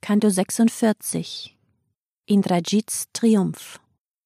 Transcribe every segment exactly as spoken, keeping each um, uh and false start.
Kanto sechsundvierzig. Indrajits Triumph.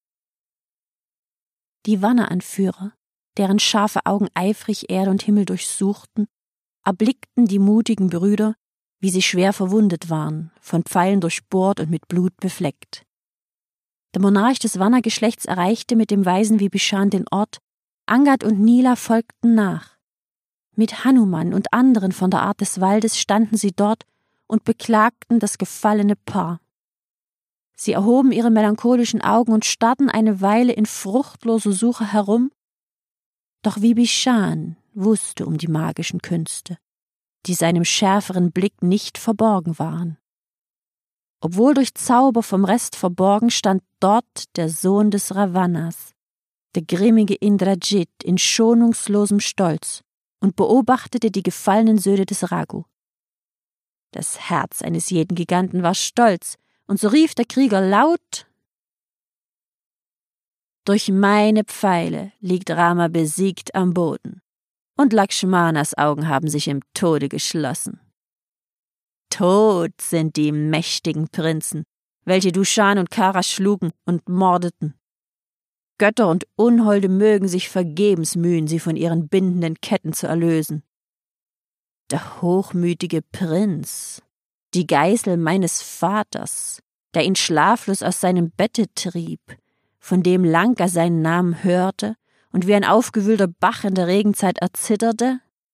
Die Wanne-Anführer, deren scharfe Augen eifrig Erde und Himmel durchsuchten, erblickten die mutigen Brüder, wie sie schwer verwundet waren, von Pfeilen durchbohrt und mit Blut befleckt. Der Monarch des Wanna-Geschlechts erreichte mit dem weisen Vibhishan den Ort, Angad und Nila folgten nach. Mit Hanuman und anderen von der Art des Waldes standen sie dort und beklagten das gefallene Paar. Sie erhoben ihre melancholischen Augen und starrten eine Weile in fruchtloser Suche herum, doch Vibhishan wusste um die magischen Künste, die seinem schärferen Blick nicht verborgen waren. Obwohl durch Zauber vom Rest verborgen, stand dort der Sohn des Ravanas, der grimmige Indrajit in schonungslosem Stolz, und beobachtete die gefallenen Söhne des Raghu. Das Herz eines jeden Giganten war stolz, und so rief der Krieger laut: Durch meine Pfeile liegt Rama besiegt am Boden, und Lakshmanas Augen haben sich im Tode geschlossen. Tot sind die mächtigen Prinzen, welche Dushan und Kara schlugen und mordeten. Götter und Unholde mögen sich vergebens mühen, sie von ihren bindenden Ketten zu erlösen. Der hochmütige Prinz, die Geißel meines Vaters, der ihn schlaflos aus seinem Bette trieb, von dem Lanka seinen Namen hörte und wie ein aufgewühlter Bach in der Regenzeit erzitterte?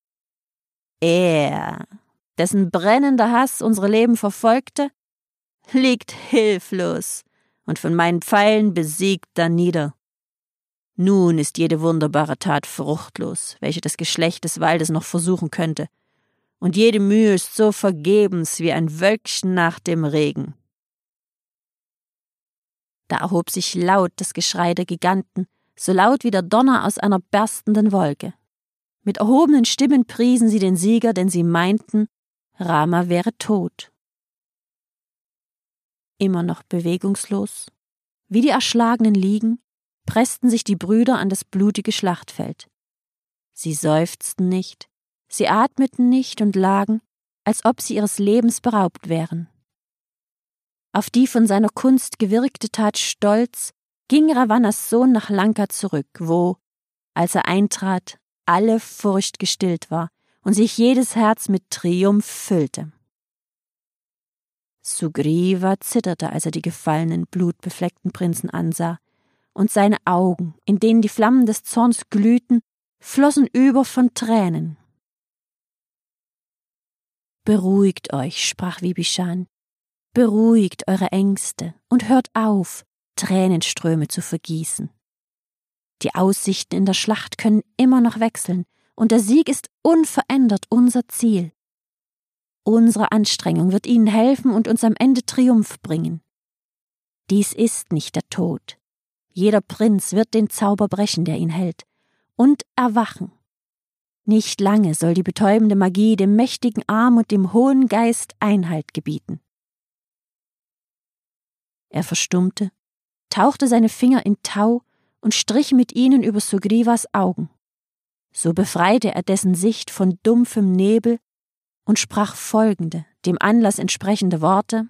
Er, dessen brennender Hass unsere Leben verfolgte, liegt hilflos und von meinen Pfeilen besiegt danieder. Nun ist jede wunderbare Tat fruchtlos, welche das Geschlecht des Waldes noch versuchen könnte, und jede Mühe ist so vergebens wie ein Wölkchen nach dem Regen. Da erhob sich laut das Geschrei der Giganten, so laut wie der Donner aus einer berstenden Wolke. Mit erhobenen Stimmen priesen sie den Sieger, denn sie meinten, Rama wäre tot. Immer noch bewegungslos, wie die Erschlagenen liegen, pressten sich die Brüder an das blutige Schlachtfeld. Sie seufzten nicht, sie atmeten nicht und lagen, als ob sie ihres Lebens beraubt wären. Auf die von seiner Kunst gewirkte Tat stolz, ging Ravanas Sohn nach Lanka zurück, wo, als er eintrat, alle Furcht gestillt war und sich jedes Herz mit Triumph füllte. Sugriva zitterte, als er die gefallenen, blutbefleckten Prinzen ansah, und seine Augen, in denen die Flammen des Zorns glühten, flossen über von Tränen. »Beruhigt euch«, sprach Vibhishan, »beruhigt eure Ängste und hört auf, Tränenströme zu vergießen. Die Aussichten in der Schlacht können immer noch wechseln, und der Sieg ist unverändert unser Ziel. Unsere Anstrengung wird ihnen helfen und uns am Ende Triumph bringen. Dies ist nicht der Tod. Jeder Prinz wird den Zauber brechen, der ihn hält, und erwachen. Nicht lange soll die betäubende Magie dem mächtigen Arm und dem hohen Geist Einhalt gebieten.« Er verstummte, tauchte seine Finger in Tau und strich mit ihnen über Sugrivas Augen. So befreite er dessen Sicht von dumpfem Nebel und sprach folgende, dem Anlass entsprechende Worte: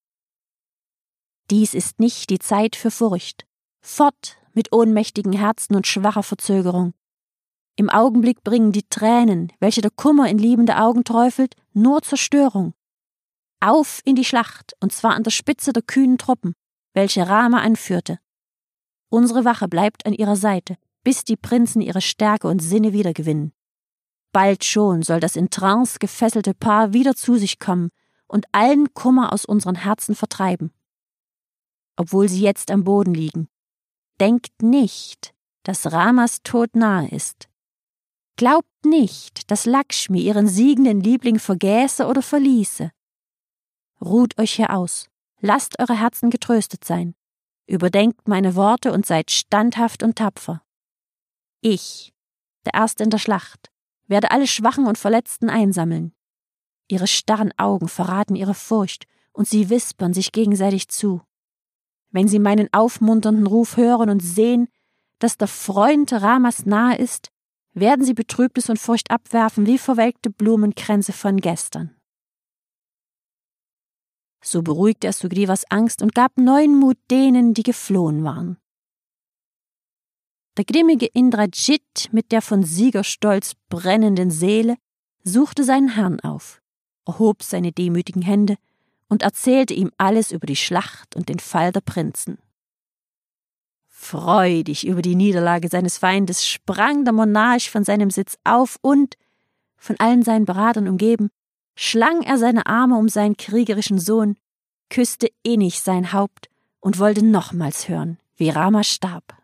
»Dies ist nicht die Zeit für Furcht. Fort mit ohnmächtigen Herzen und schwacher Verzögerung. Im Augenblick bringen die Tränen, welche der Kummer in liebende Augen träufelt, nur Zerstörung. Auf in die Schlacht, und zwar an der Spitze der kühnen Truppen, welche Rama anführte. Unsere Wache bleibt an ihrer Seite, bis die Prinzen ihre Stärke und Sinne wiedergewinnen. Bald schon soll das in Trance gefesselte Paar wieder zu sich kommen und allen Kummer aus unseren Herzen vertreiben. Obwohl sie jetzt am Boden liegen, denkt nicht, dass Ramas Tod nahe ist. Glaubt nicht, dass Lakshmi ihren siegenden Liebling vergäße oder verließe. Ruht euch hier aus, lasst eure Herzen getröstet sein, überdenkt meine Worte und seid standhaft und tapfer. Ich, der Erste in der Schlacht, werde alle Schwachen und Verletzten einsammeln. Ihre starren Augen verraten ihre Furcht, und sie wispern sich gegenseitig zu. Wenn sie meinen aufmunternden Ruf hören und sehen, dass der Freund Ramas nahe ist, werden sie Betrübnis und Furcht abwerfen wie verwelkte Blumenkränze von gestern. So beruhigte er Sugriwas Angst und gab neuen Mut denen, die geflohen waren. Der grimmige Indrajit mit der von Siegerstolz brennenden Seele suchte seinen Herrn auf, erhob seine demütigen Hände und erzählte ihm alles über die Schlacht und den Fall der Prinzen. Freudig über die Niederlage seines Feindes sprang der Monarch von seinem Sitz auf und, von allen seinen Beratern umgeben, schlang er seine Arme um seinen kriegerischen Sohn, küsste innig sein Haupt und wollte nochmals hören, wie Rama starb.